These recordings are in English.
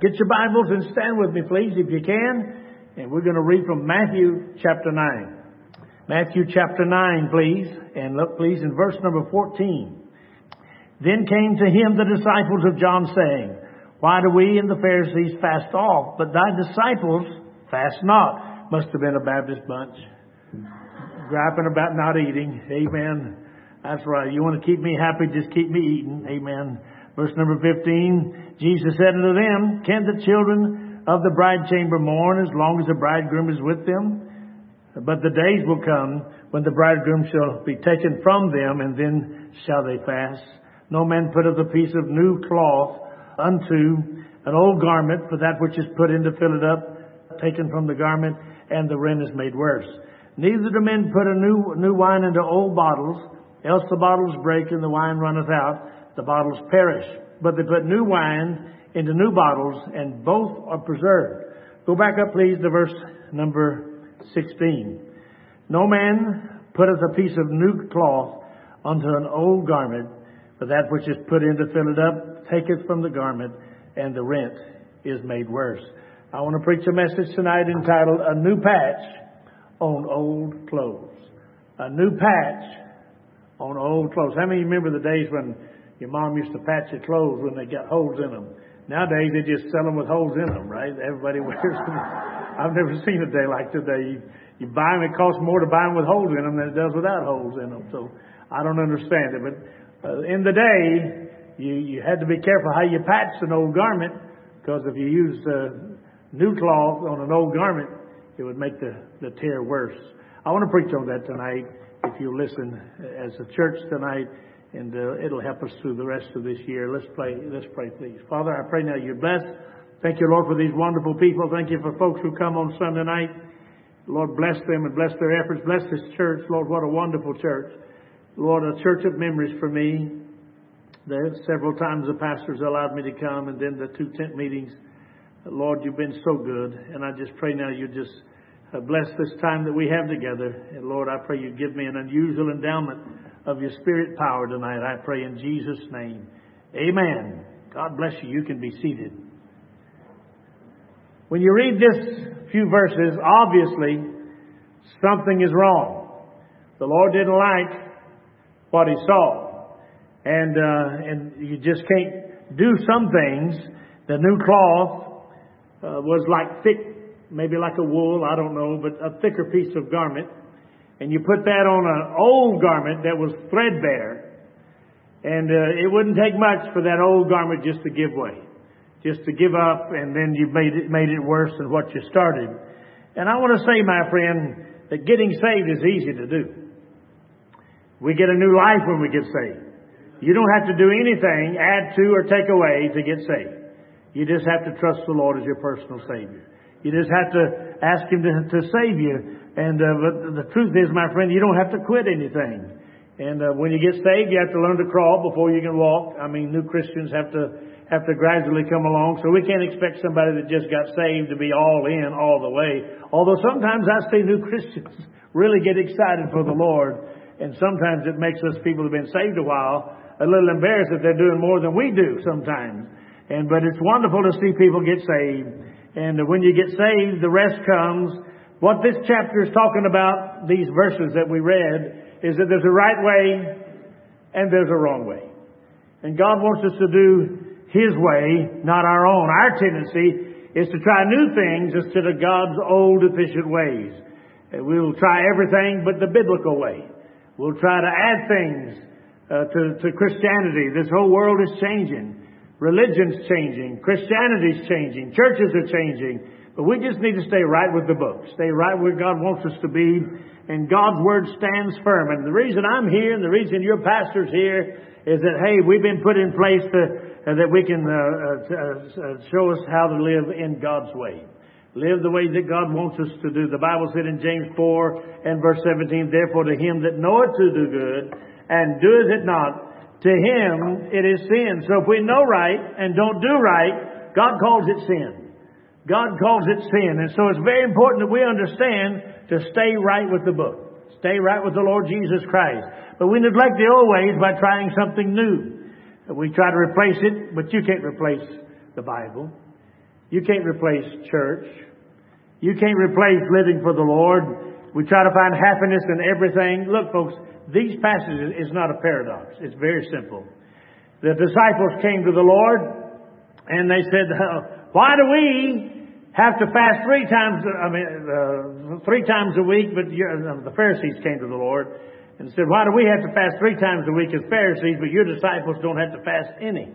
Get your Bibles and stand with me, please, if you can. And we're going to read from Matthew chapter 9. Matthew chapter 9, please. And look, please, in verse number 14. Then came to him the disciples of John, saying, Why do we and the Pharisees fast all, but thy disciples fast not? Must have been a Baptist bunch. Griping about not eating. Amen. That's right. You want to keep me happy, just keep me eating. Amen. Verse number 15, Jesus said unto them, Can the children of the bride chamber mourn as long as the bridegroom is with them? But the days will come when the bridegroom shall be taken from them, and then shall they fast. No man putteth a piece of new cloth unto an old garment, for that which is put in to fill it up, taken from the garment, and the rent is made worse. Neither do men put a new wine into old bottles, else the bottles break and the wine runneth out, the bottles perish. But they put new wine into new bottles, and both are preserved. Go back up, please, to verse number 16. No man putteth a piece of new cloth unto an old garment, for that which is put in to fill it up taketh from the garment, and the rent is made worse. I want to preach a message tonight entitled, A New Patch on Old Clothes. A new patch on old clothes. How many remember the days when your mom used to patch your clothes when they got holes in them? Nowadays they just sell them with holes in them, right? Everybody wears them. I've never seen a day like today. You buy them, it costs more to buy them with holes in them than it does without holes in them. So I don't understand it. But in the day, you had to be careful how you patched an old garment, because if you use new cloth on an old garment, it would make the tear worse. I want to preach on that tonight, if you listen as a church tonight, and it'll help us through the rest of this year. Let's pray, please. Father, I pray now you're blessed. Thank you, Lord, for these wonderful people. Thank you for folks who come on Sunday night. Lord, bless them and bless their efforts. Bless this church. Lord, what a wonderful church. Lord, a church of memories for me. There several times the pastors allowed me to come, and then the 2 tent meetings. Lord, you've been so good, and I just pray now you just bless this time that we have together. And Lord, I pray you give me an unusual endowment of your spirit power tonight. I pray in Jesus' name. Amen. God bless you. You can be seated. When you read this few verses, obviously something is wrong. The Lord didn't like what he saw. And you just can't do some things. The new cloth was like thick, maybe like a wool, I don't know, but a thicker piece of garment. And you put that on an old garment that was threadbare. And it wouldn't take much for that old garment just to give way, just to give up, and then you made it worse than what you started. And I want to say, my friend, that getting saved is easy to do. We get a new life when we get saved. You don't have to do anything, add to or take away to get saved. You just have to trust the Lord as your personal Savior. You just have to ask Him to save you. And but the truth is, my friend, you don't have to quit anything. And when you get saved, you have to learn to crawl before you can walk. I mean, new Christians have to gradually come along. So we can't expect somebody that just got saved to be all in all the way. Although sometimes I see new Christians really get excited for the Lord. And sometimes it makes us people who have been saved a while a little embarrassed that they're doing more than we do sometimes. But it's wonderful to see people get saved. And when you get saved, the rest comes. What this chapter is talking about, these verses that we read, is that there's a right way and there's a wrong way. And God wants us to do His way, not our own. Our tendency is to try new things instead of God's old, efficient ways. We'll try everything but the biblical way. We'll try to add things to Christianity. This whole world is changing. Religion's changing. Christianity's changing. Churches are changing. But we just need to stay right with the book. Stay right where God wants us to be. And God's Word stands firm. And the reason I'm here and the reason your pastor's here is that, hey, we've been put in place that we can show us how to live in God's way. Live the way that God wants us to do. The Bible said in James 4 and verse 17, Therefore to him that knoweth to do good and doeth it not, to him it is sin. So if we know right and don't do right, God calls it sin. God calls it sin. And so it's very important that we understand to stay right with the book. Stay right with the Lord Jesus Christ. But we neglect the old ways by trying something new. We try to replace it, but you can't replace the Bible. You can't replace church. You can't replace living for the Lord. We try to find happiness in everything. Look, folks, these passages is not a paradox. It's very simple. The disciples came to the Lord and they said, why do we have to fast 3 times a week? But the Pharisees came to the Lord and said, why do we have to fast 3 times a week as Pharisees, but your disciples don't have to fast any?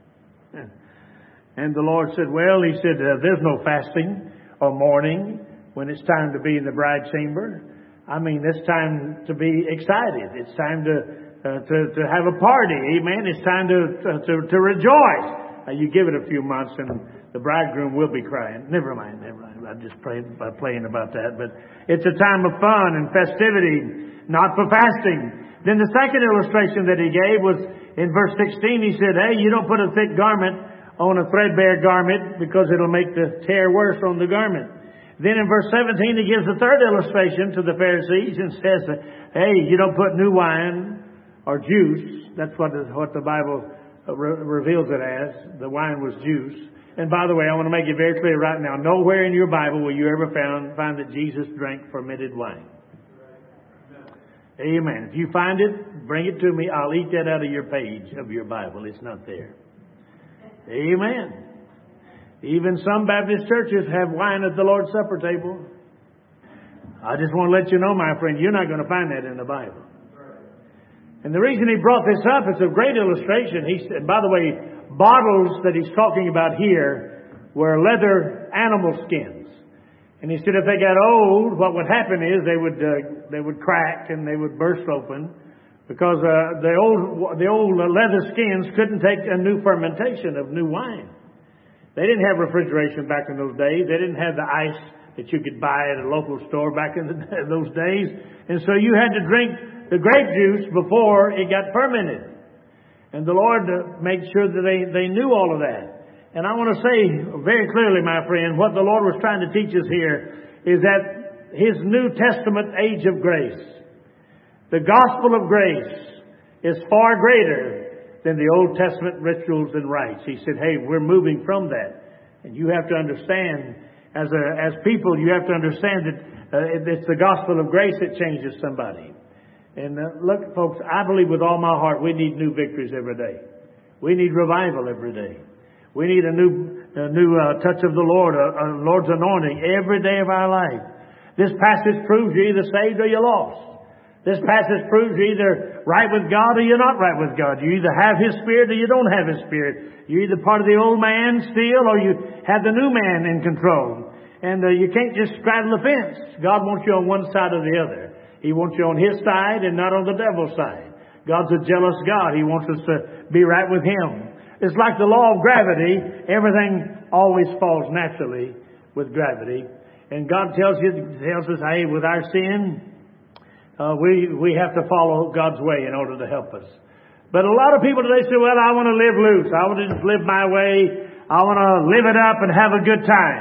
And the Lord said, there's no fasting or mourning when it's time to be in the bride chamber. I mean, it's time to be excited. It's time to have a party. Amen. It's time to rejoice. You give it a few months and the bridegroom will be crying. Never mind. I'm just playing about that. But it's a time of fun and festivity, not for fasting. Then the second illustration that he gave was in verse 16. He said, hey, you don't put a thick garment on a threadbare garment because it'll make the tear worse on the garment. Then in verse 17 he gives the third illustration to the Pharisees and says, hey, you don't put new wine or juice. That's what the Bible reveals it as. The wine was juice. And by the way, I want to make it very clear right now, nowhere in your Bible will you ever find that Jesus drank fermented wine. Amen. If you find it, bring it to me. I'll eat that out of your page of your Bible. It's not there. Amen. Even some Baptist churches have wine at the Lord's Supper table. I just want to let you know, my friend, you're not going to find that in the Bible. And the reason he brought this up, it's a great illustration. He said, by the way, bottles that he's talking about here were leather animal skins. And he said if they got old, what would happen is they would crack and they would burst open. Because the old leather skins couldn't take a new fermentation of new wine. They didn't have refrigeration back in those days. They didn't have the ice that you could buy at a local store back in those days. And so you had to drink the grape juice before it got fermented. And the Lord made sure that they knew all of that. And I want to say very clearly, my friend, what the Lord was trying to teach us here is that His New Testament age of grace, the gospel of grace, is far greater than the Old Testament rituals and rites. He said, hey, we're moving from that. And you have to understand, as people, you have to understand that it's the gospel of grace that changes somebody. And look, folks, I believe with all my heart we need new victories every day. We need revival every day. We need a new touch of the Lord, a Lord's anointing every day of our life. This passage proves you're either saved or you're lost. This passage proves you're either right with God or you're not right with God. You either have His Spirit or you don't have His Spirit. You're either part of the old man still or you have the new man in control. And you can't just straddle the fence. God wants you on one side or the other. He wants you on His side and not on the devil's side. God's a jealous God. He wants us to be right with Him. It's like the law of gravity. Everything always falls naturally with gravity. And God tells us, hey, with our sin, we have to follow God's way in order to help us. But a lot of people today say, well, I want to live loose. I want to just live my way. I want to live it up and have a good time.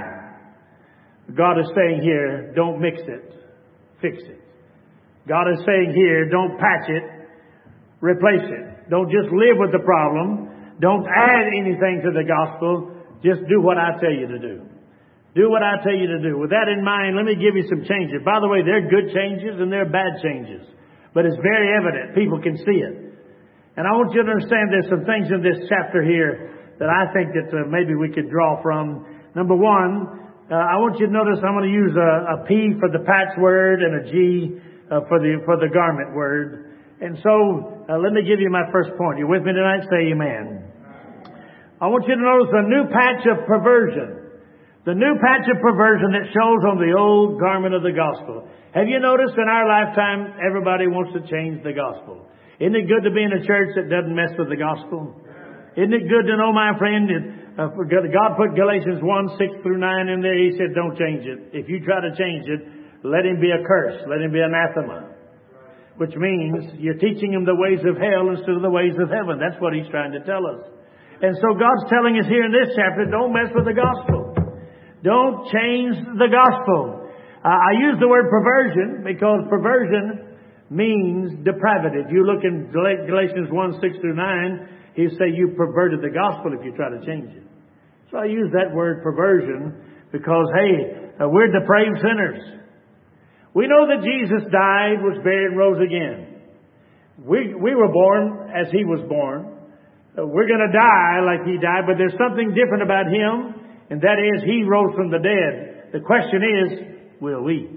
God is saying here, don't mix it. Fix it. God is saying here, don't patch it. Replace it. Don't just live with the problem. Don't add anything to the gospel. Just do what I tell you to do. Do what I tell you to do. With that in mind, let me give you some changes. By the way, they're good changes and they're bad changes. But it's very evident. People can see it. And I want you to understand there's some things in this chapter here that I think that maybe we could draw from. Number one, I want you to notice I'm going to use a P for the patch word and a G for the garment word. And so, let me give you my first point. You with me tonight? Say amen. I want you to notice the new patch of perversion. The new patch of perversion that shows on the old garment of the gospel. Have you noticed in our lifetime, everybody wants to change the gospel? Isn't it good to be in a church that doesn't mess with the gospel? Isn't it good to know, my friend, that God put Galatians 1:6-9 in there. He said, don't change it. If you try to change it, let him be accursed. Let him be anathema. Which means you're teaching him the ways of hell instead of the ways of heaven. That's what he's trying to tell us. And so God's telling us here in this chapter, don't mess with the gospel. Don't change the gospel. I use the word perversion because perversion means depravity. If you look in Galatians 1:6-9, he say you perverted the gospel if you try to change it. So So I use that word perversion because, hey, we're depraved sinners. We know that Jesus died, was buried, and rose again. We were born as He was born. We're going to die like He died, but there's something different about Him, and that is He rose from the dead. The question is, will we?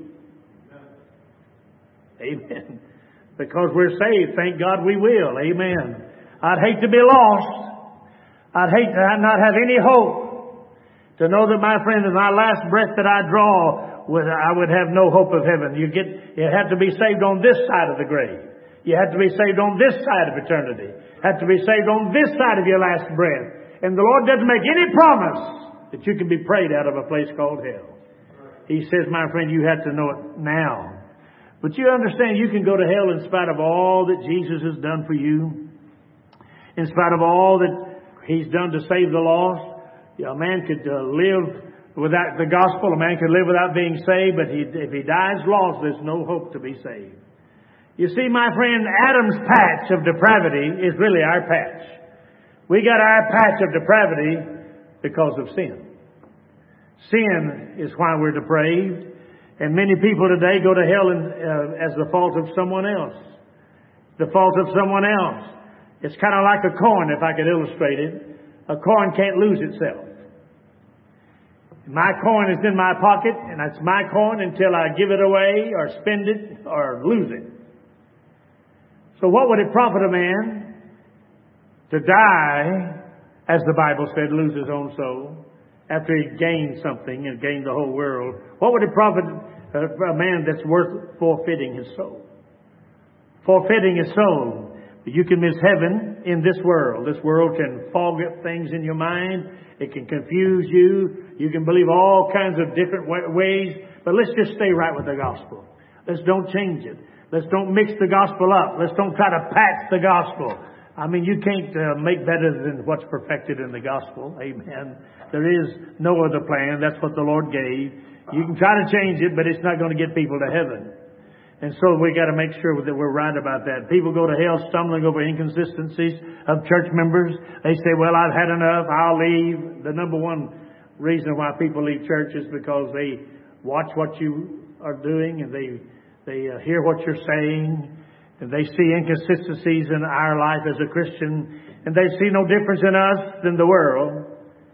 Amen. Because we're saved, thank God we will. Amen. I'd hate to be lost. I'd hate to not have any hope. To know that, my friend, in my last breath that I draw, I would have no hope of heaven. You have to be saved on this side of the grave. You have to be saved on this side of eternity. Have to be saved on this side of your last breath. And the Lord doesn't make any promise that you can be prayed out of a place called hell. He says, my friend, you have to know it now. But you understand you can go to hell in spite of all that Jesus has done for you. In spite of all that He's done to save the lost. A man could live without the gospel. A man could live without being saved. But if he dies lost, there's no hope to be saved. You see, my friend, Adam's patch of depravity is really our patch. We got our patch of depravity because of sin. Sin is why we're depraved. And many people today go to hell as the fault of someone else. The fault of someone else. It's kind of like a coin, if I could illustrate it. A coin can't lose itself. My coin is in my pocket, and it's my coin until I give it away or spend it or lose it. So what would it profit a man to die, as the Bible said, lose his own soul, after he gained something and gained the whole world? What would it profit a man that's worth forfeiting his soul? Forfeiting his soul. You can miss heaven in this world. This world can fog up things in your mind. It can confuse you. You can believe all kinds of different ways. But let's just stay right with the gospel. Let's don't change it. Let's don't mix the gospel up. Let's don't try to patch the gospel. I mean, you can't make better than what's perfected in the gospel. Amen. There is no other plan. That's what the Lord gave. You can try to change it, but it's not going to get people to heaven. And so we got to make sure that we're right about that. People go to hell stumbling over inconsistencies of church members. They say, well, I've had enough. I'll leave. The number one reason why people leave church is because they watch what you are doing and they hear what you're saying. And they see inconsistencies in our life as a Christian. And they see no difference in us than the world.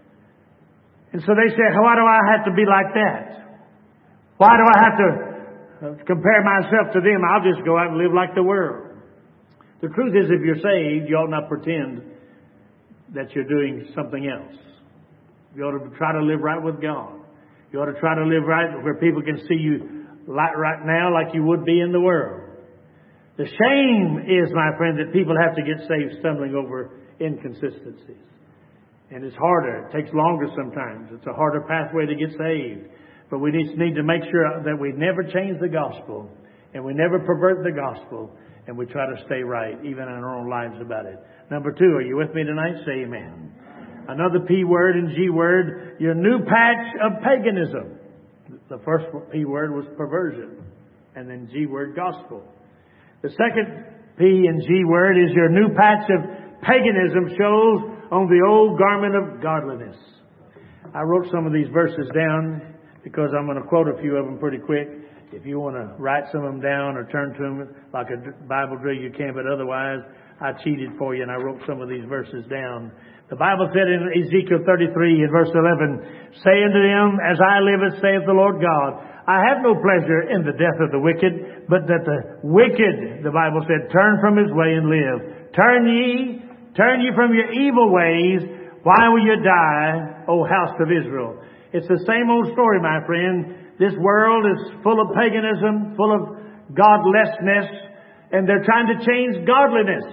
And so they say, why do I have to be like that? Why do I have to compare myself to them? I'll just go out and live like the world. The truth is, if you're saved, you ought not pretend that you're doing something else. You ought to try to live right with God. You ought to try to live right where people can see you right now like you would be in the world. The shame is, my friend, that people have to get saved stumbling over inconsistencies. And it's harder. It takes longer sometimes. It's a harder pathway to get saved. But we need to make sure that we never change the gospel and we never pervert the gospel and we try to stay right, even in our own lives about it. Number two, are you with me tonight? Say amen. Another P word and G word, your new patch of paganism. The first P word was perversion, and then G word, gospel. The second P and G word is your new patch of paganism shows on the old garment of godliness. I wrote some of these verses down because I'm going to quote a few of them pretty quick. If you want to write some of them down or turn to them like a Bible drill, you can, but otherwise I cheated for you and I wrote some of these verses down. The Bible said in Ezekiel 33 in verse 11, say unto them, as I liveth, saith the Lord God, I have no pleasure in the death of the wicked, but that the wicked, the Bible said, turn from his way and live. Turn ye from your evil ways. Why will you die, O house of Israel? It's the same old story, my friend. This world is full of paganism, full of godlessness, and they're trying to change godliness.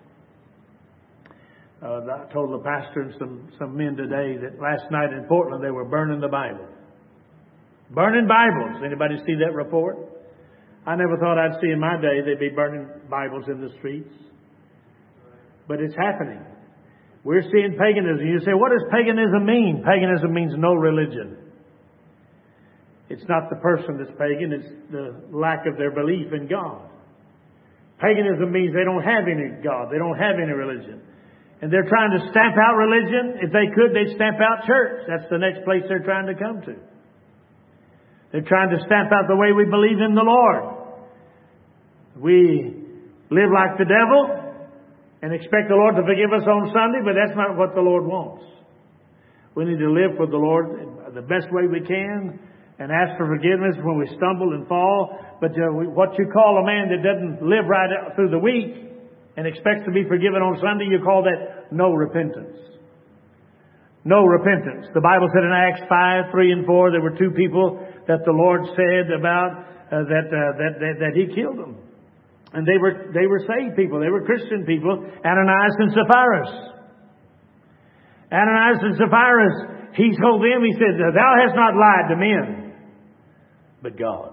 I told the pastor and some men today that last night in Portland they were burning the Bible. Burning Bibles. Anybody see that report? I never thought I'd see in my day they'd be burning Bibles in the streets. But it's happening. We're seeing paganism. You say, what does paganism mean? Paganism means no religion. It's not the person that's pagan, it's the lack of their belief in God. Paganism means they don't have any God. They don't have any religion. And they're trying to stamp out religion. If they could, they'd stamp out church. That's the next place they're trying to come to. They're trying to stamp out the way we believe in the Lord. We live like the devil and expect the Lord to forgive us on Sunday, but that's not what the Lord wants. We need to live for the Lord the best way we can and ask for forgiveness when we stumble and fall. But what you call a man that doesn't live right out through the week and expects to be forgiven on Sunday, you call that no repentance. No repentance. The Bible said in Acts 5, 3 and 4, there were two people that the Lord said about that He killed them. And they were saved people. They were Christian people. Ananias and Sapphira. Ananias and Sapphira, he told them, he said, thou hast not lied to men, but God.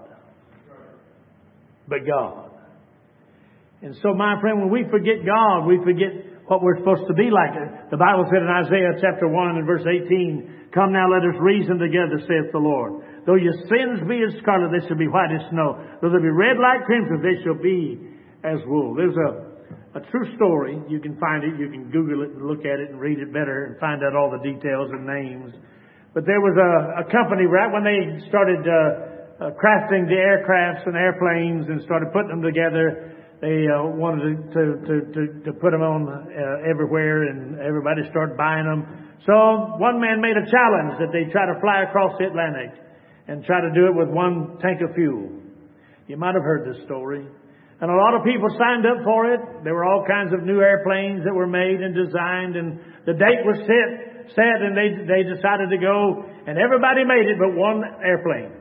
But God. And so, my friend, when we forget God, we forget what we're supposed to be like. The Bible said in Isaiah chapter 1 and verse 18, come now, let us reason together, saith the Lord. Though your sins be as scarlet, they shall be white as snow. Though they be red like crimson, they shall be as wool. There's a true story. You can find it. You can Google it and look at it and read it better and find out all the details and names. But there was a company right when they started crafting the aircrafts and airplanes and started putting them together. They wanted to put them on everywhere, and everybody started buying them. So one man made a challenge that they try to fly across the Atlantic and try to do it with one tank of fuel. You might have heard this story. And a lot of people signed up for it. There were all kinds of new airplanes that were made and designed, and the date was set, and they decided to go, and everybody made it but one airplane.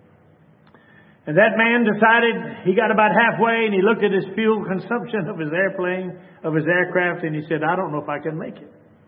And that man decided, he got about halfway and he looked at his fuel consumption of his airplane, of his aircraft, and he said, I don't know if I can make it.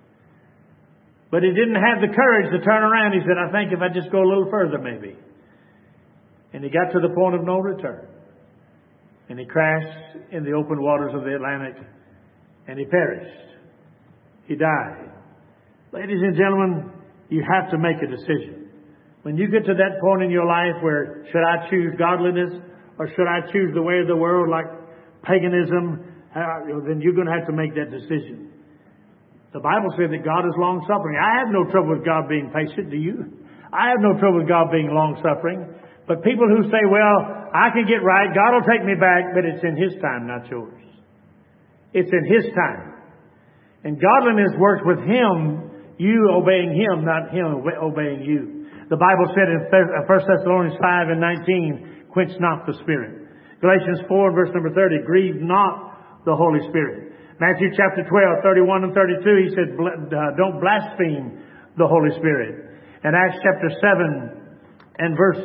But he didn't have the courage to turn around. He said, I think if I just go a little further maybe. And he got to the point of no return. And he crashed in the open waters of the Atlantic, and he perished. He died. Ladies and gentlemen, you have to make a decision. When you get to that point in your life where should I choose godliness or should I choose the way of the world like paganism, then you're going to have to make that decision. The Bible said that God is long-suffering. I have no trouble with God being patient, do you? I have no trouble with God being long-suffering. But people who say, well, I can get right, God will take me back, but it's in His time, not yours. It's in His time. And godliness works with Him, you obeying Him, not Him obeying you. The Bible said in 1 Thessalonians 5 and 19, quench not the Spirit. Galatians 4 verse number 30, grieve not the Holy Spirit. Matthew chapter 12, 31 and 32, he said, don't blaspheme the Holy Spirit. And Acts chapter 7 and verse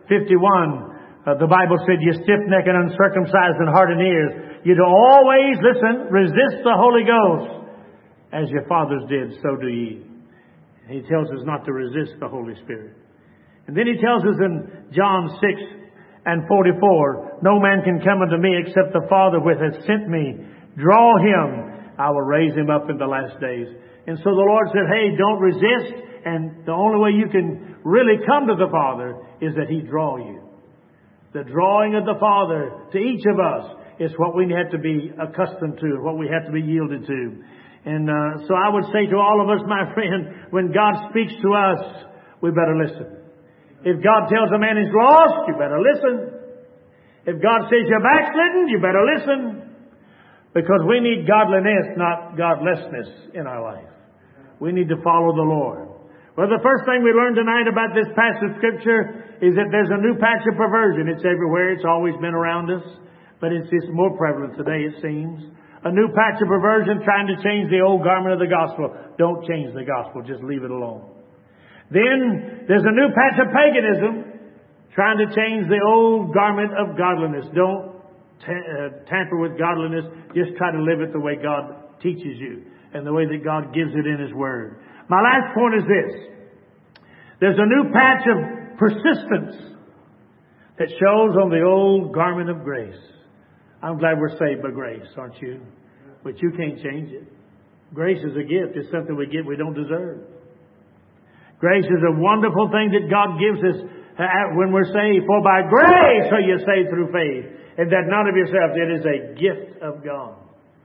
51, the Bible said, you stiff-necked and uncircumcised in heart and ears, you do always, listen, resist the Holy Ghost. As your fathers did, so do ye. He tells us not to resist the Holy Spirit. And then he tells us in John 6 and 44, no man can come unto me except the Father which hath sent me. Draw him, I will raise him up in the last days. And so the Lord said, hey, don't resist. And the only way you can really come to the Father is that He draw you. The drawing of the Father to each of us is what we have to be accustomed to, what we have to be yielded to. And so I would say to all of us, my friend, when God speaks to us, we better listen. If God tells a man he's lost, you better listen. If God says you're backslidden, you better listen. Because we need godliness, not godlessness in our life. We need to follow the Lord. Well, the first thing we learned tonight about this passage of Scripture is that there's a new patch of perversion. It's everywhere. It's always been around us. But it's just more prevalent today, it seems. A new patch of perversion trying to change the old garment of the gospel. Don't change the gospel. Just leave it alone. Then there's a new patch of paganism trying to change the old garment of godliness. Don't tamper with godliness. Just try to live it the way God teaches you and the way that God gives it in His Word. My last point is this. There's a new patch of persistence that shows on the old garment of grace. I'm glad we're saved by grace, aren't you? But you can't change it. Grace is a gift. It's something we get we don't deserve. Grace is a wonderful thing that God gives us when we're saved. For by grace are you saved through faith, and that not of yourselves. It is a gift of God.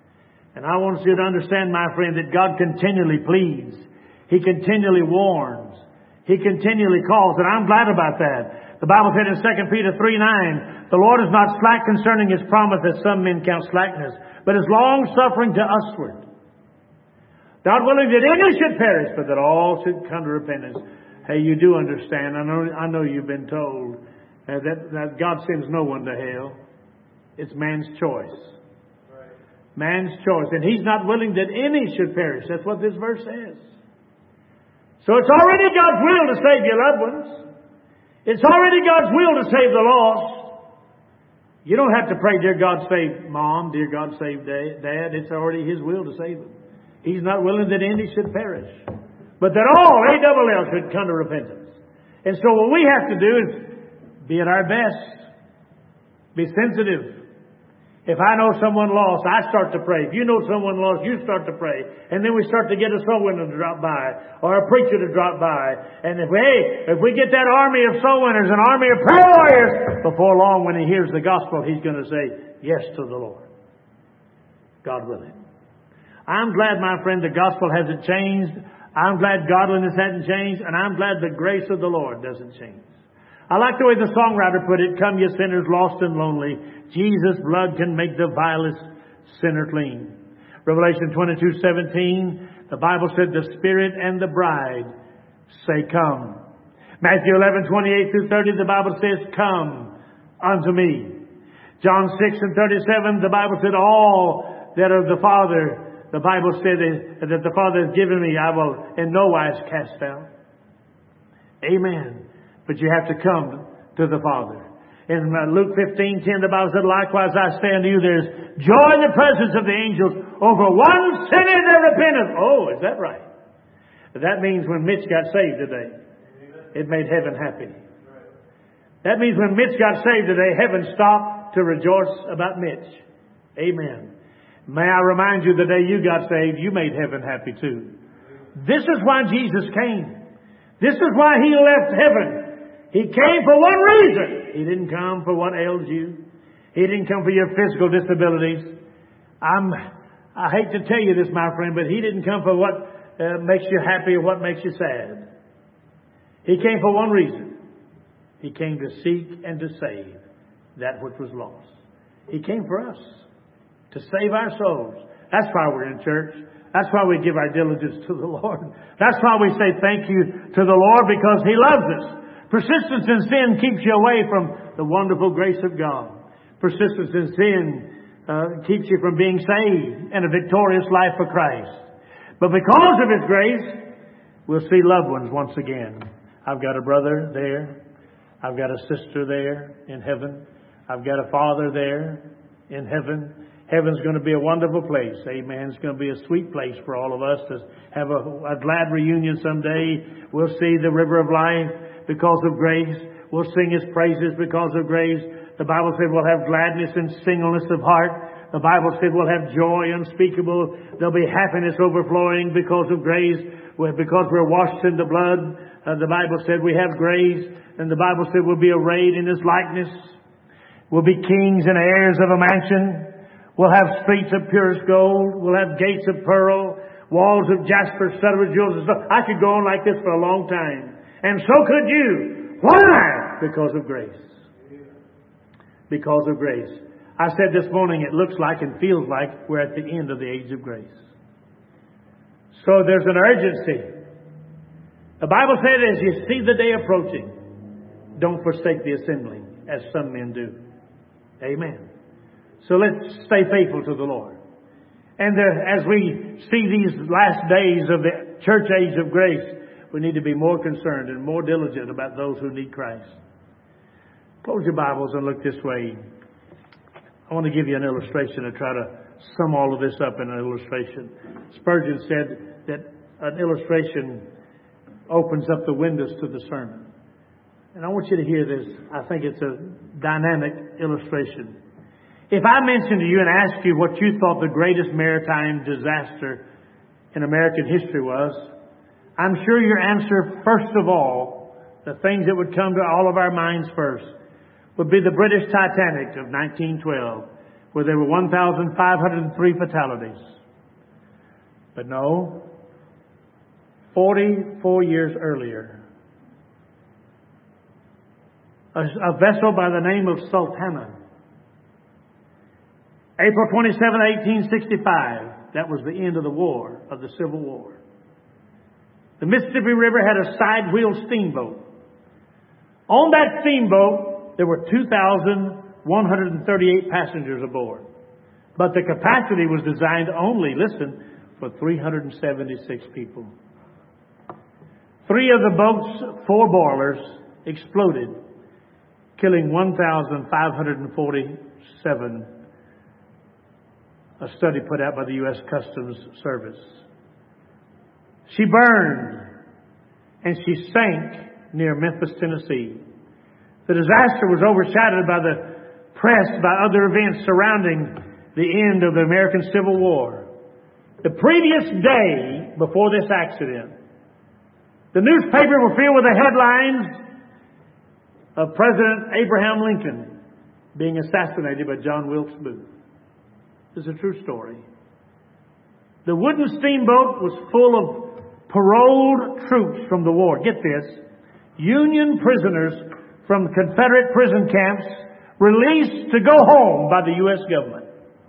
And I want you to understand, my friend, that God continually pleads. He continually warns. He continually calls. And I'm glad about that. The Bible said in 2 Peter 3:9, the Lord is not slack concerning His promise, as some men count slackness, but is long-suffering to usward, not willing that any should perish, but that all should come to repentance. Hey, you do understand. I know you've been told that God sends no one to hell. It's man's choice. Man's choice. And He's not willing that any should perish. That's what this verse says. So it's already God's will to save your loved ones. It's already God's will to save the lost. You don't have to pray, dear God, save Mom, dear God, save Dad. It's already His will to save them. He's not willing that any should perish, but that all, A-double-L, should come to repentance. And so what we have to do is be at our best. Be sensitive. If I know someone lost, I start to pray. If you know someone lost, you start to pray. And then we start to get a soul winner to drop by, or a preacher to drop by. And if we get that army of soul winners, an army of prayer warriors, before long when he hears the gospel, he's going to say yes to the Lord. God willing. I'm glad, my friend, the gospel hasn't changed. I'm glad godliness hasn't changed. And I'm glad the grace of the Lord doesn't change. I like the way the songwriter put it, come ye sinners lost and lonely, Jesus' blood can make the vilest sinner clean. Revelation 22:17, the Bible said the Spirit and the bride say come. Matthew 11:28-30, the Bible says come unto me. John 6:37, the Bible said all that are the Father, the Bible said that the Father has given me, I will in no wise cast out. Amen. But you have to come to the Father. In Luke 15:10, the Bible said, likewise I say unto you, there's joy in the presence of the angels over one sinner that repenteth. Oh, is that right? That means when Mitch got saved today, it made heaven happy. That means when Mitch got saved today, heaven stopped to rejoice about Mitch. Amen. May I remind you, the day you got saved, you made heaven happy too. This is why Jesus came. This is why He left heaven. He came for one reason. He didn't come for what ails you. He didn't come for your physical disabilities. I hate to tell you this, my friend, but He didn't come for what makes you happy or what makes you sad. He came for one reason. He came to seek and to save that which was lost. He came for us, to save our souls. That's why we're in church. That's why we give our diligence to the Lord. That's why we say thank you to the Lord, because He loves us. Persistence in sin keeps you away from the wonderful grace of God. Persistence in sin keeps you from being saved and a victorious life for Christ. But because of His grace, we'll see loved ones once again. I've got a brother there. I've got a sister there in heaven. I've got a father there in heaven. Heaven's going to be a wonderful place. Amen. It's going to be a sweet place for all of us to have a glad reunion someday. We'll see the river of life because of grace. We'll sing His praises because of grace. The Bible said we'll have gladness and singleness of heart. The Bible said we'll have joy unspeakable. There'll be happiness overflowing because of grace. Because we're washed in the blood. The Bible said we have grace. And the Bible said we'll be arrayed in His likeness. We'll be kings and heirs of a mansion. We'll have streets of purest gold. We'll have gates of pearl, walls of jasper, studded with jewels and stuff. I could go on like this for a long time. And so could you. Why? Because of grace. Because of grace. I said this morning, it looks like and feels like we're at the end of the age of grace. So there's an urgency. The Bible said, as you see the day approaching, don't forsake the assembling, as some men do. Amen. So let's stay faithful to the Lord. And as we see these last days of the church age of grace, we need to be more concerned and more diligent about those who need Christ. Close your Bibles and look this way. I want to give you an illustration and try to sum all of this up in an illustration. Spurgeon said that an illustration opens up the windows to the sermon. And I want you to hear this. I think it's a dynamic illustration. If I mentioned to you and asked you what you thought the greatest maritime disaster in American history was, I'm sure your answer, first of all, the things that would come to all of our minds first, would be the British Titanic of 1912, where there were 1,503 fatalities. But no, 44 years earlier, a vessel by the name of Sultana, April 27, 1865, that was the end of the war, of the Civil War. The Mississippi River had a side-wheel steamboat. On that steamboat, there were 2,138 passengers aboard. But the capacity was designed only, listen, for 376 people. 3 of the boat's 4 boilers exploded, killing 1,547. A study put out by the U.S. Customs Service. She burned and she sank near Memphis, Tennessee. The disaster was overshadowed by the press by other events surrounding the end of the American Civil War. The previous day before this accident, the newspapers were filled with the headlines of President Abraham Lincoln being assassinated by John Wilkes Booth. It's a true story. The wooden steamboat was full of paroled troops from the war. Get this. Union prisoners from Confederate prison camps released to go home by the U.S. government.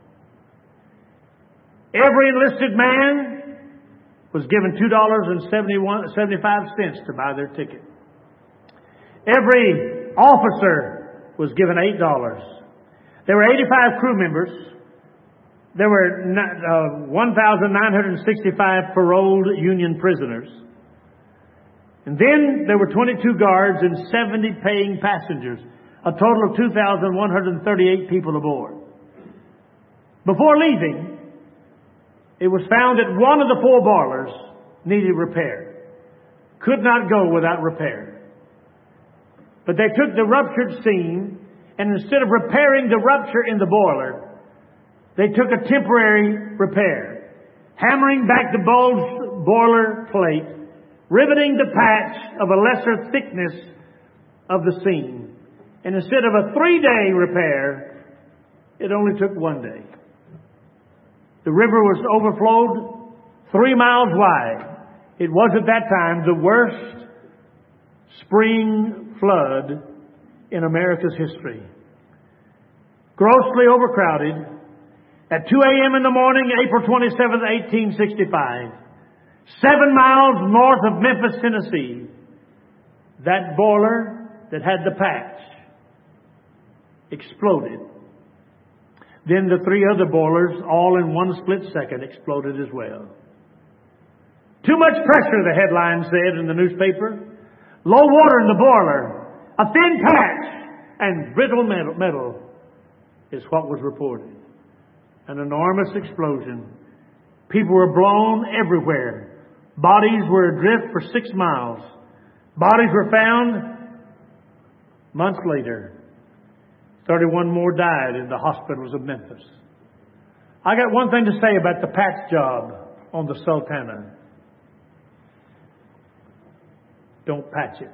Every enlisted man was given $2.75 to buy their ticket. Every officer was given $8. There were 85 crew members. There were 1,965 paroled Union prisoners. And then there were 22 guards and 70 paying passengers. A total of 2,138 people aboard. Before leaving, it was found that one of the 4 boilers needed repair. Could not go without repair. But they took the ruptured seam, and instead of repairing the rupture in the boiler, they took a temporary repair, hammering back the bulged boiler plate, riveting the patch of a lesser thickness of the seam. And instead of a 3-day repair, it only took 1 day. The river was overflowed 3 miles wide. It was at that time the worst spring flood in America's history. Grossly overcrowded. At 2 a.m. in the morning, April 27, 1865, 7 miles north of Memphis, Tennessee, that boiler that had the patch exploded. Then the 3 other boilers, all in one split second, exploded as well. Too much pressure, the headline said in the newspaper. Low water in the boiler. A thin patch and brittle metal is what was reported. An enormous explosion. People were blown everywhere. Bodies were adrift for 6 miles. Bodies were found months later. 31 more died in the hospitals of Memphis. I got one thing to say about the patch job on the Sultana. Don't patch it.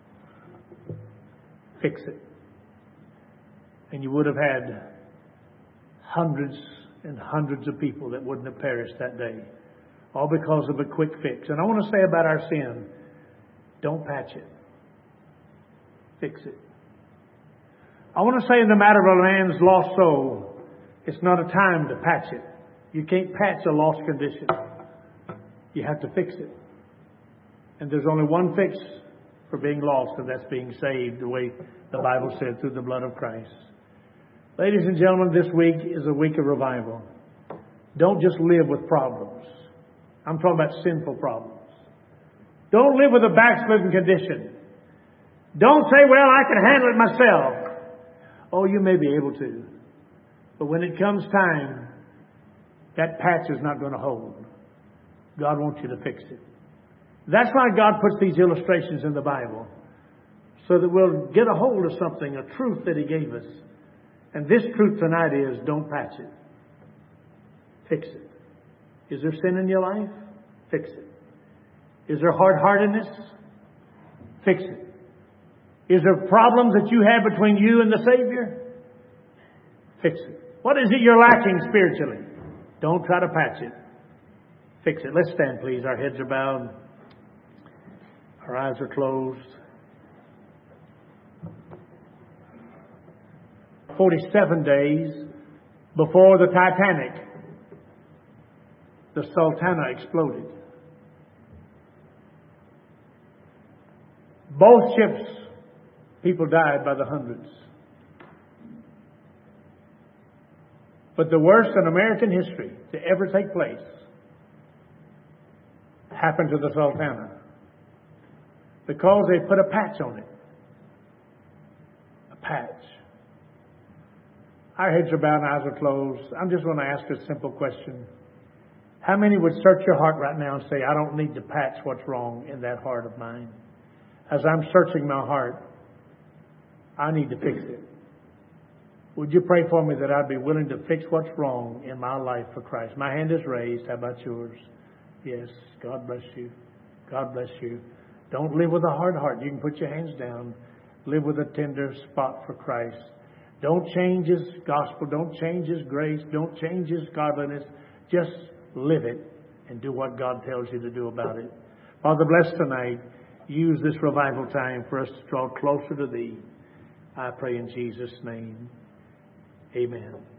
Fix it. And you would have had hundreds and hundreds of people that wouldn't have perished that day. All because of a quick fix. And I want to say about our sin, don't patch it. Fix it. I want to say in the matter of a man's lost soul, it's not a time to patch it. You can't patch a lost condition. You have to fix it. And there's only one fix for being lost, and that's being saved, the way the Bible said, through the blood of Christ. Ladies and gentlemen, this week is a week of revival. Don't just live with problems. I'm talking about sinful problems. Don't live with a backslidden condition. Don't say, well, I can handle it myself. Oh, you may be able to. But when it comes time, that patch is not going to hold. God wants you to fix it. That's why God puts these illustrations in the Bible. So that we'll get a hold of something, a truth that He gave us. And this truth tonight is, don't patch it. Fix it. Is there sin in your life? Fix it. Is there hard-heartedness? Fix it. Is there problems that you have between you and the Savior? Fix it. What is it you're lacking spiritually? Don't try to patch it. fix it. Let's stand, please. Our heads are bowed. Our eyes are closed. 47 days before the Titanic, the Sultana exploded. Both ships, people died by the hundreds. But the worst in American history to ever take place happened to the Sultana because they put a patch on it. A patch. Our heads are bowed and eyes are closed. I'm just going to ask a simple question. How many would search your heart right now and say, I don't need to patch what's wrong in that heart of mine? As I'm searching my heart, I need to fix it. Would you pray for me that I'd be willing to fix what's wrong in my life for Christ? My hand is raised. How about yours? Yes. God bless you. God bless you. Don't live with a hard heart. You can put your hands down. Live with a tender spot for Christ. Don't change His gospel. Don't change His grace. Don't change His godliness. Just live it and do what God tells you to do about it. Father, bless tonight. Use this revival time for us to draw closer to Thee. I pray in Jesus' name. Amen.